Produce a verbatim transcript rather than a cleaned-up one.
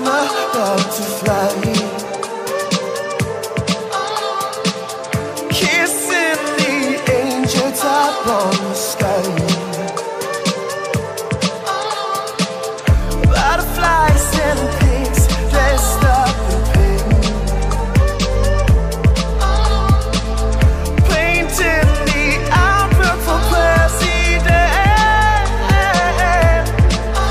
I'm about to fly. Kissing the angel top on